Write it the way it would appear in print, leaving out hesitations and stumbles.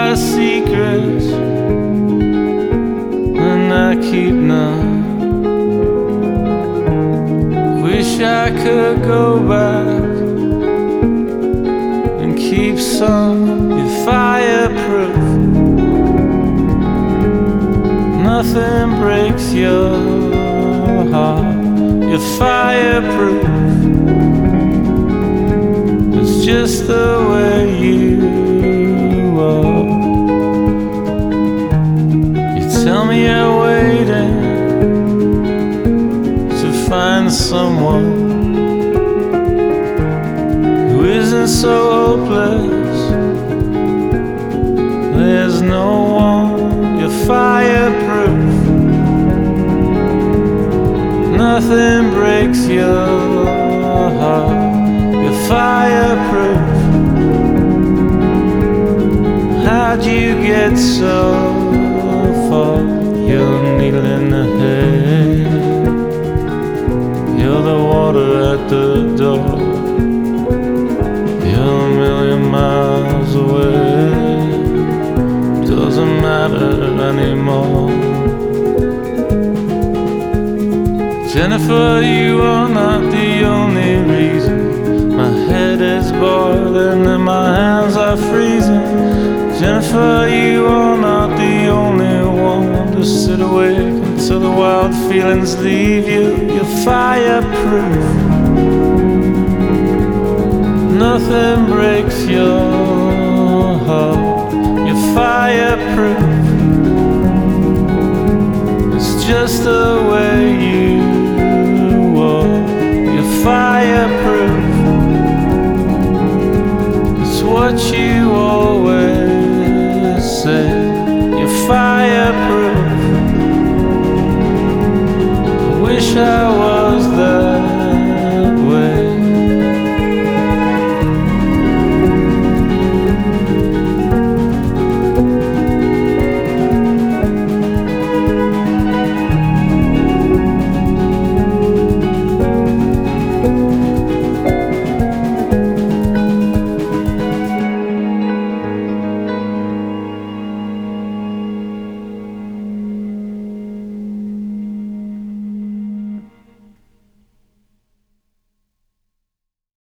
lot of secrets, and I keep none. Wish I could go back and keep some. You're fireproof. Nothing breaks your heart. You're fireproof. It's just the way you are. You tell me you're waiting to find someone who isn't so hopeless. There's no one. You're fireproof. Nothing breaks your heart. You're fireproof. How'd you get so far? You're a needle in the head. You're the water at the door. You're a million miles away. Doesn't matter anymore. Jennifer, you are not the only reason my head is boiling and my hands are freezing. Jennifer, you are not the only one to sit awake until the wild feelings leave you. You're fireproof. Nothing breaks your heart. You're fireproof. It's just the way